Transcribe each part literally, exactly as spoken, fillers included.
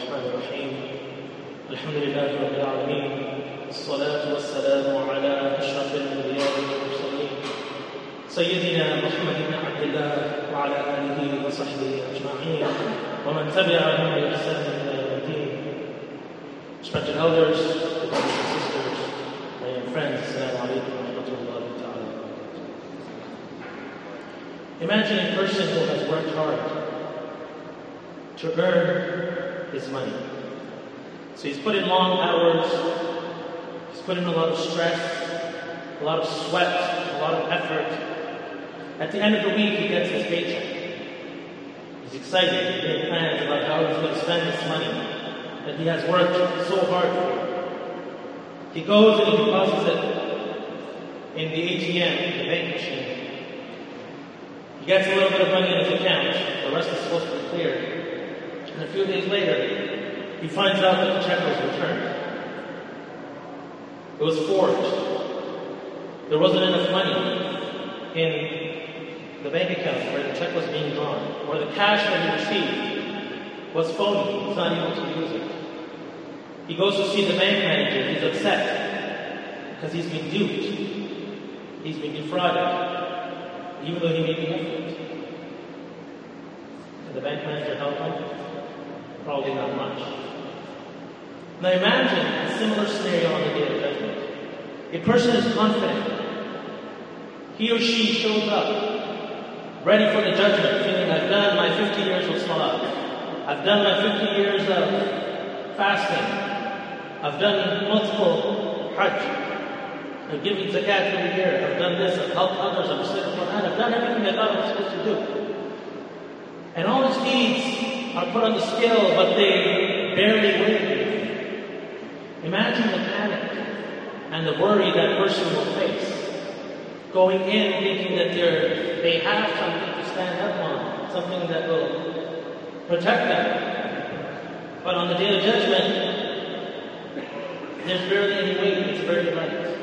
الرحمن الرحيم الحمد لله رب العالمين الصلاة والسلام على أشرف الأنبياء والمرسلين سيدنا محمد بن عبد الله وعلى آله وصحبه أجمعين ومن تبعهم بإحسان إلى يوم الدين. Respected elders, brothers and sisters, my young friends, Assalamu alaikum wa rahmatullahi ta'ala. Imagine a person who has worked hard to earn his money. So he's put in long hours, he's put in a lot of stress, a lot of sweat, a lot of effort. At the end of the week, he gets his paycheck. He's excited, he made plans about how he's going to spend this money that he has worked so hard for. He goes and he deposits it in the A T M, the bank machine. He gets a little bit of money in his account, the rest is supposed to be cleared. And a few days later, he finds out that the check was returned. It was forged. There wasn't enough money in the bank account where the check was being drawn, or the cash that he received was phony. He's not able to use it. He goes to see the bank manager. He's upset because he's been duped. He's been defrauded, even though he made the effort. Can the bank manager help him? Probably not much. Now imagine a similar scenario on the Day of Judgment. A person is confident. He or she shows up, ready for the judgment, feeling, I've done my fifty years of salah. I've done my fifty years of fasting. I've done multiple hajj. I've given zakat every year. I've done this. I've helped others. I've recited the Quran. I've done everything I thought I was supposed to do. And all his deeds are put on the scale, but they barely weigh anything. Imagine the panic and the worry that person will face. Going in thinking that they're, they have something to stand up on, something that will protect them. But on the Day of Judgment, there's barely any weight, it's very light.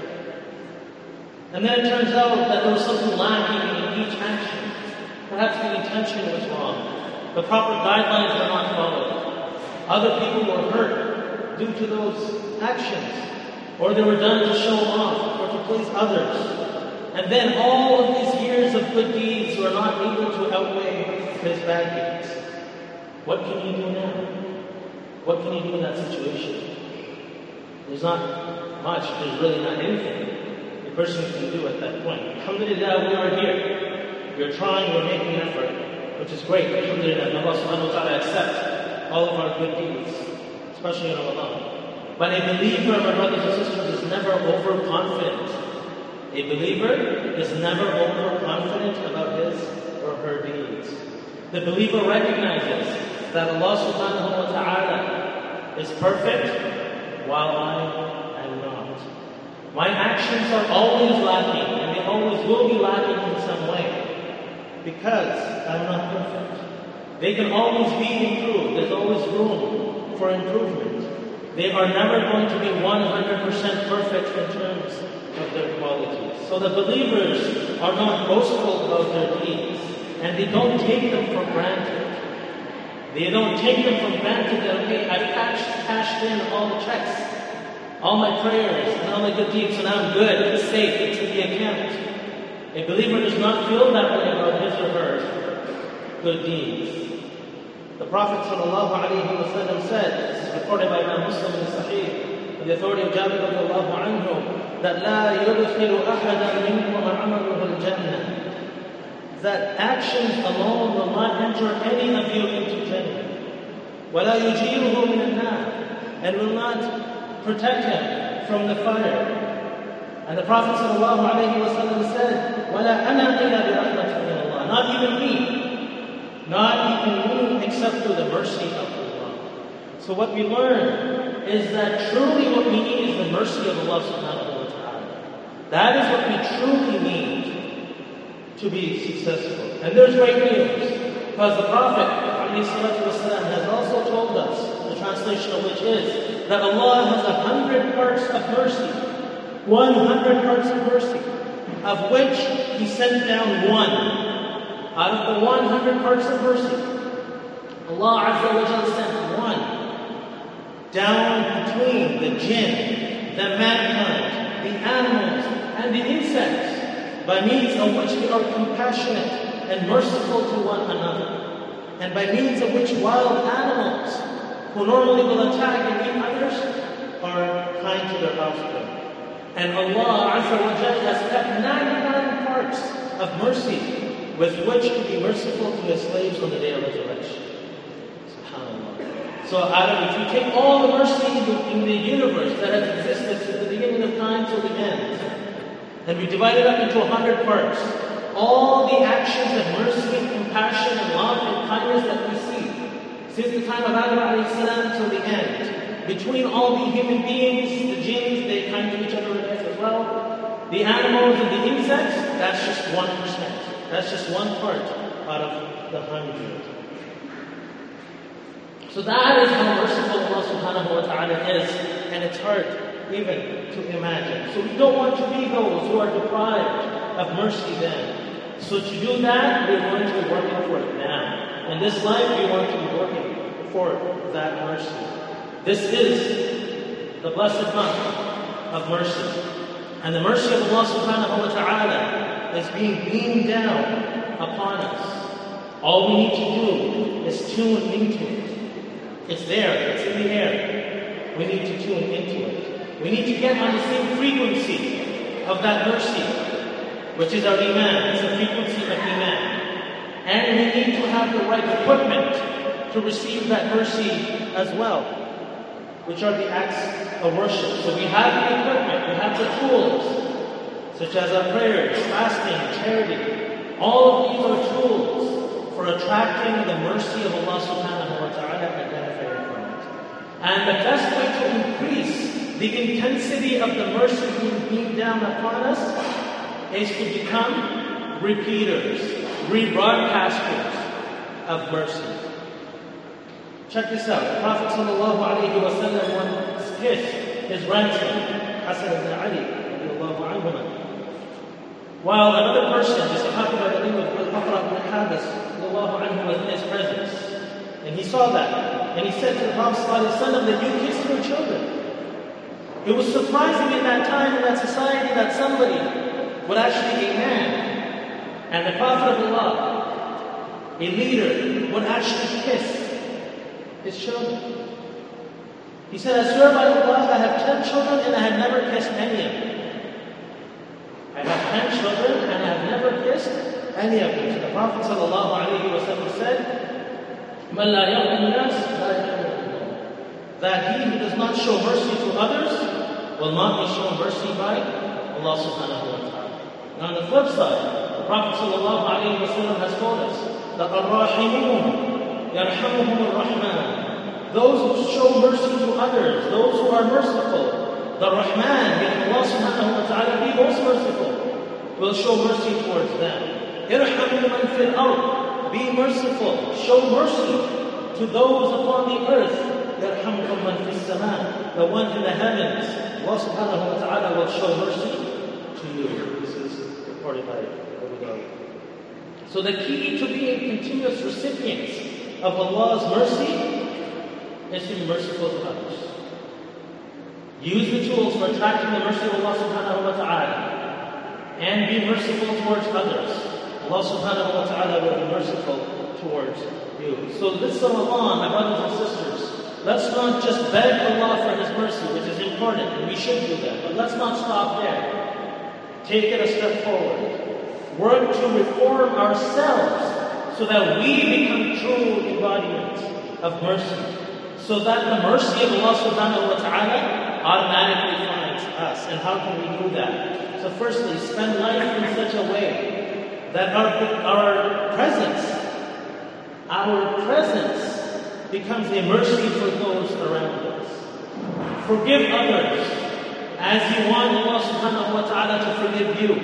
And then it turns out that there was something lacking in each action. Perhaps the intention was wrong. The proper guidelines were not followed. Other people were hurt due to those actions. Or they were done to show off or to please others. And then all of these years of good deeds were not able to outweigh his bad deeds. What can you do now? What can you do in that situation? There's not much, there's really not anything a person can do at that point. Alhamdulillah, we are here. We're trying, we're making an effort, which is great. Alhamdulillah, and Allah subhanahu wa ta'ala accept all of our good deeds, especially in Ramadan. But a believer, my brothers and sisters, is never overconfident. A believer is never overconfident about his or her deeds. The believer recognizes that Allah subhanahu wa ta'ala is perfect while I am not. My actions are always lacking, and they always will be lacking in some way, because I'm not perfect. They can always be improved. There's always room for improvement. They are never going to be one hundred percent perfect in terms of their qualities. So the believers are not boastful about their deeds, and they don't take them for granted. They don't take them for granted that, okay, I've cashed, cashed in all the checks, all my prayers, and all my good deeds, so now I'm good, it's safe, it's in the account. A believer does not feel that way about his or her good deeds. The Prophet ﷺ said, this is reported by Imam Muslim in Sahih, with the authority of Jabir radiallahu anhu, that لا يدخل أحدا منكم عمله الجنة. That actions alone will not enter any of you into Jannah. وَلَا يُجِيرُهُ مِنَ النَّارِ, and will not protect him from the fire. And the Prophet ﷺ said, وَلَا أَنَا إِلَّا بِرَحْمَةٍ مِنَ اللَّهِ. Not even me. Not even me, except through the mercy of Allah. So what we learn is that truly what we need is the mercy of Allah subhanahu wa ta'ala. That is what we truly need to be successful. And there's great news, because the Prophet ﷺ has also told us, the translation of which is, that Allah has a hundred parts of mercy, one hundred parts of mercy, of which He sent down one. Out of the one hundred parts of mercy, Allah Azza wa Jalla sent one. down between the jinn, the mankind, the animals, and the insects, by means of which we are compassionate and merciful to one another, and by means of which wild animals, who normally will attack and eat others, are kind to their offspring. And Allah Azza wa Jalla has kept ninety-nine parts of mercy with which to be merciful to His slaves on the day of resurrection. SubhanAllah. So Adam, if you take all the mercy in the, in the universe that has existed since the beginning of time till the end, and we divide it up into a hundred parts, all the actions of mercy, compassion, and love and kindness that we see since the time of Adam alayhi salam till the end, between all the human beings, the jinns, they kind to each other as well, the animals and the insects, that's just one percent. That's just one part out of the hundred. So that is how merciful Allah subhanahu wa ta'ala is, and it's hard even to imagine. So we don't want to be those who are deprived of mercy then. So to do that, we're going to be working for it now. In this life, we want to be working for that mercy. This is the blessed month of mercy. And the mercy of Allah subhanahu wa ta'ala is being beamed down upon us. All we need to do is tune into it. It's there, it's in the air. We need to tune into it. We need to get on the same frequency of that mercy, which is our Iman. It's the frequency of Iman. And we need to have the right equipment to receive that mercy as well, which are the acts of worship. So we have the equipment, we have the tools, such as our prayers, fasting, charity. All of these are tools for attracting the mercy of Allah subhanahu wa ta'ala and benefiting from it. And the best way to increase the intensity of the mercy being beamed down upon us is to become repeaters, rebroadcasters of mercy. Check this out. The Prophet sallallahu alayhi wa sallam once kissed his grandson, Hassan ibn Ali, radiallahu anhuma. While another person, the Sahaba by the name of Al-Aqra ibn Habis, radiallahu anhu, was in his presence. And he saw that. And he said to the Prophet sallallahu alayhi wa sallam that you kissed your children. It was surprising in that time, in that society, that somebody would actually, a man, and the Prophet of Allah, a leader, would actually kiss his children. He said, I swear by Allah, I have ten children and I have never kissed any of them. I have ten children and I have never kissed any of them. So the Prophet sallallahu alayhi wa sallam said, مَنْ لَا يَرْحَمُ النَّاسَ لَا يَرْحَمُ اللَّهُ. That he who does not show mercy to others will not be shown mercy by Allah subhanahu wa ta'ala. Now on the flip side, the Prophet sallallahu alayhi wa sallam has told us that الرَّاحِمُونَ يَرْحَمُهُمُ الرَّحْمَنُ. Those who show mercy to others, those who are merciful, the Rahman, meaning Allah subhanahu wa ta'ala, be most merciful, will show mercy towards them. يَرْحَمُ مَنْ فِي الْأَرْضِ. Be merciful, show mercy to those upon the earth. يَرْحَمُكُمْ مَنْ فِي السَّمَاءِ. The one in the heavens, Allah subhanahu wa ta'ala will show mercy to you. This is reported by Abu Dawud. So the key to being continuous recipients of Allah's mercy is to be merciful to others. Use the tools for attracting the mercy of Allah subhanahu wa ta'ala and be merciful towards others. Allah subhanahu wa ta'ala will be merciful towards you. So this Ramadan, my brothers and sisters, let's not just beg Allah for His mercy, which is important, and we should do that, but let's not stop there. Take it a step forward. Work to reform ourselves so that we become true embodiments of mercy. So that the mercy of Allah subhanahu wa ta'ala automatically finds us. And how can we do that? So firstly, spend life in such a way that our, our presence, our presence becomes a mercy for those around us. Forgive others as you want Allah subhanahu wa ta'ala to forgive you.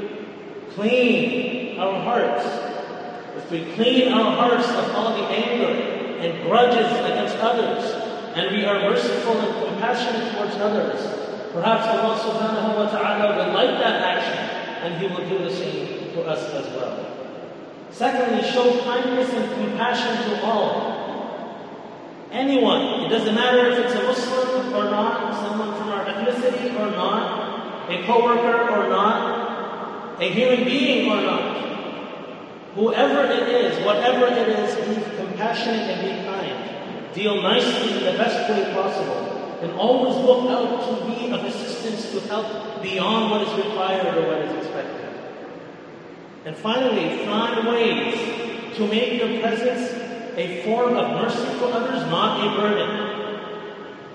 Clean our hearts. If we clean our hearts of all the anger and grudges against others, and we are merciful and compassionate towards others, perhaps Allah subhanahu wa ta'ala will like that action, and He will do the same to us as well. Secondly, show kindness and compassion to all. Anyone, it doesn't matter if it's a Muslim or not, someone from our ethnicity or not, a co-worker or not, a human being or not. Whoever it is, whatever it is, be compassionate and be kind. Deal nicely in the best way possible. And always look out to be of assistance to help beyond what is required or what is expected. And finally, find ways to make your presence a form of mercy for others, not a burden.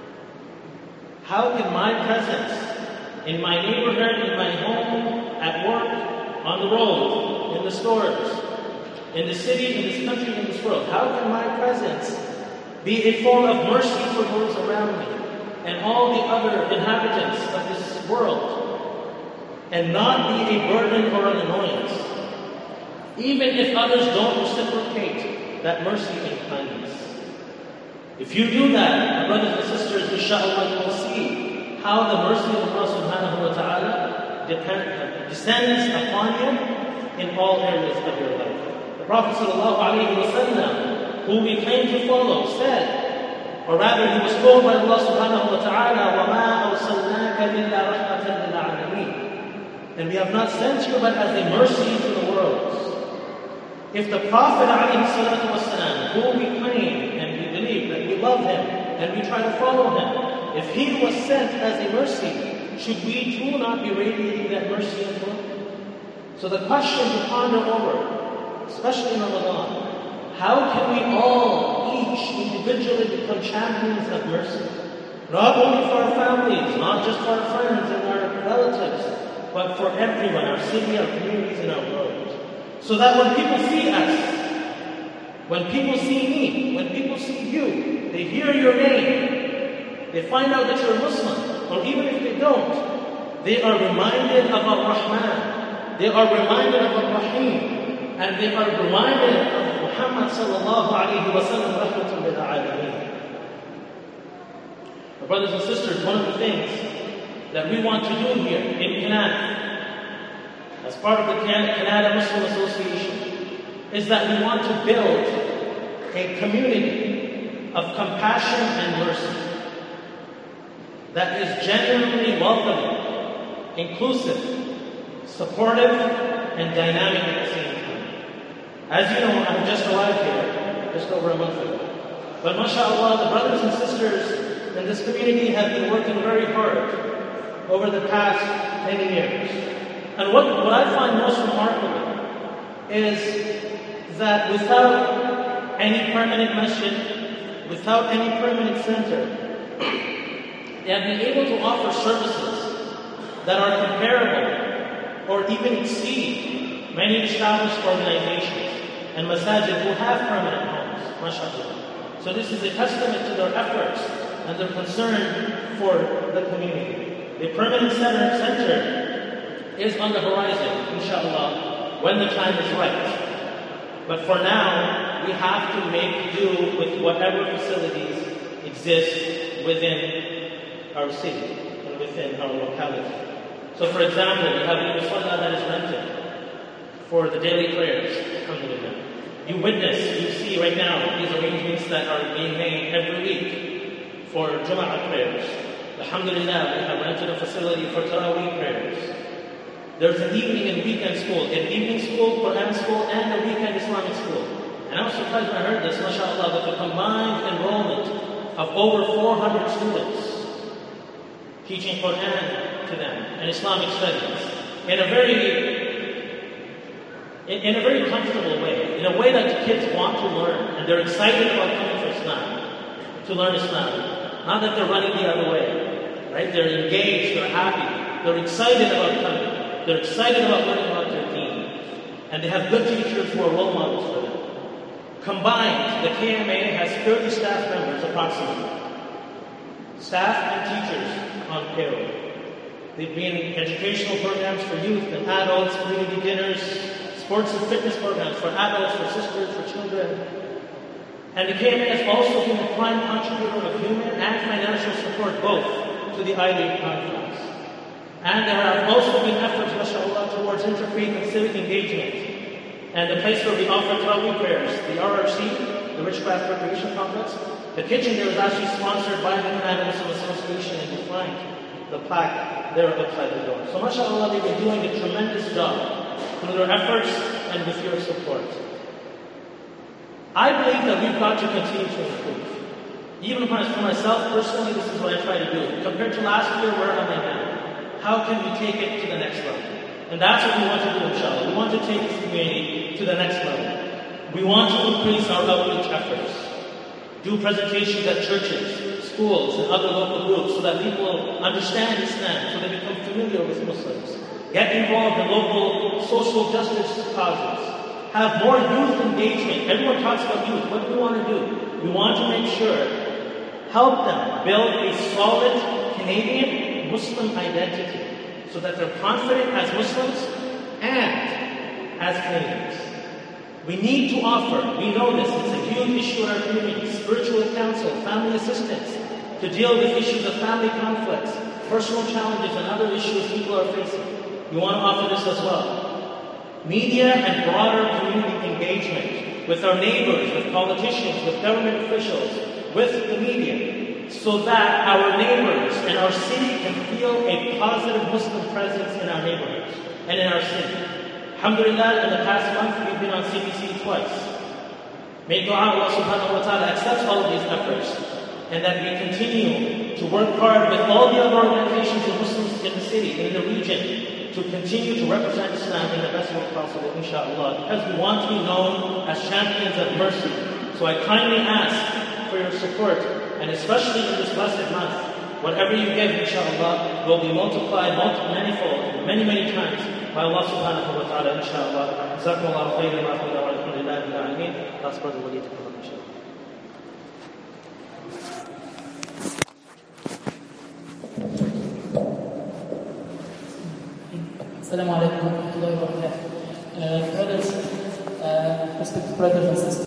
How can my presence in my neighborhood, in my home, at work, on the road, in the stores, in the city, in this country, in this world, how can my presence be a form of mercy for those around me and all the other inhabitants of this world, and not be a burden or an annoyance, even if others don't reciprocate that mercy and kindness? If you do that, my brothers and sisters, inshallah, you will see how the mercy of Allah subhanahu wa ta'ala depend, descends upon you in all areas of your life. The Prophet sallallahu alayhi wa sallam, who we claim to follow, said, or rather he was told by Allah subhanahu wa ta'ala, وَمَا أَرْسَلْنَاكَ إِلَّا رَحْمَةً لِلْعَالَمِينَ, and we have not sent you but as a mercy to the world. If the Prophet ﷺ, who we claim and we believe that we love him and we try to follow him, if he was sent as a mercy, should we too not be radiating that mercy as well? So the question to ponder over, especially in Ramadan, how can we all, each individually, become champions of mercy? Not only for our families, not just for our friends and our relatives, but for everyone, our city, our communities, and our world. So that when people see us, when people see me, when people see you, they hear your name, they find out that you're a Muslim, or even if they don't, they are reminded of Ar-Rahman, they are reminded of Ar-Rahim, and they are reminded of Muhammad sallallahu alayhi wa sallam, rahmatan lil alameen. Brothers and sisters, one of the things that we want to do here in Canada, as part of the Canada Muslim Association, is that we want to build a community of compassion and mercy that is genuinely welcoming, inclusive, supportive, and dynamic at the same time. As you know, I just arrived here just over a month ago. But mashallah, the brothers and sisters in this community have been working very hard over the past many years. And what, what I find most remarkable is that without any permanent masjid, without any permanent center, they have been able to offer services that are comparable or even exceed many established organizations and masajid who have permanent homes, mashallah. So this is a testament to their efforts and their concern for the community. The permanent center, center is on the horizon, inshallah, when the time is right. But for now, we have to make do with whatever facilities exist within our city and within our locality. So for example, we have a musalla that is rented for the daily prayers, alhamdulillah. You witness, you see right now, these arrangements that are being made every week for Jum'ah prayers. Alhamdulillah, we have rented a facility for Taraweeh prayers. There's an evening and weekend school, an evening school, Quran school, and a weekend Islamic school. And I was surprised when I heard this, mashallah, with the combined enrollment of over four hundred students teaching Quran to them and Islamic studies in a very, in, in a very comfortable way, in a way that the kids want to learn, and they're excited about coming to Islam, to learn Islam. Not that they're running the other way, right? They're engaged, they're happy, they're excited about coming. They're excited about learning about their deen. And they have good teachers who are role models for them. Combined, the K M A has thirty staff members approximately. Staff and teachers on payroll. They've been educational programs for youth and adults, community dinners, sports and fitness programs for adults, for sisters, for children. And the K M A has also been a prime contributor of human and financial support both to the I League conference. And there have also been efforts, mashallah, towards interfaith and civic engagement. And the place where we offer Taraweeh prayers, the R R C, the Richcraft Recreation Complex, The kitchen there was actually sponsored by the Canadian Muslim Association, and you find the plaque there outside the door. So mashallah, they've been doing a tremendous job through their efforts and with your support. I believe that we've got to continue to improve. Even for myself personally, this is what I try to do. Compared to last year, where am I now? How can we take it to the next level? And that's what we want to do, inshallah. We want to take this community to the next level. We want to increase our outreach efforts. Do presentations at churches, schools, and other local groups so that people understand Islam, so they become familiar with Muslims. Get involved in local social justice causes. Have more youth engagement. Everyone talks about youth. What do we want to do? We want to make sure, help them build a solid Canadian Muslim identity so that they're confident as Muslims and as Canadians. We need to offer, we know this, it's a huge issue in our community, spiritual counsel, family assistance, to deal with issues of family conflicts, personal challenges, and other issues people are facing. We want to offer this as well. Media and broader community engagement with our neighbors, with politicians, with government officials, with the media, so that our neighbors and our city can feel a positive Muslim presence in our neighborhoods and in our city. Alhamdulillah, in the past month, we've been on C B C twice. May dua Allah subhanahu wa ta'ala accepts all of these efforts, and that we continue to work hard with all the other organizations and Muslims in the city, in the region, to continue to represent Islam in the best way possible, inshallah, because we want to be known as champions of mercy. So I kindly ask for your support, and especially in this blessed month, whatever you give, inshallah, will be multiplied, multi manifold, many, many times by Allah subhanahu wa ta'ala, inshallah. Jazakumullahu khairan wa alhamdulillah rabbil alameen. Last brother Walid to come up, inshallah. Assalamu alaikum wa rahmatullahi wa barakatuh. Uh, brothers, uh, respected brothers and sisters.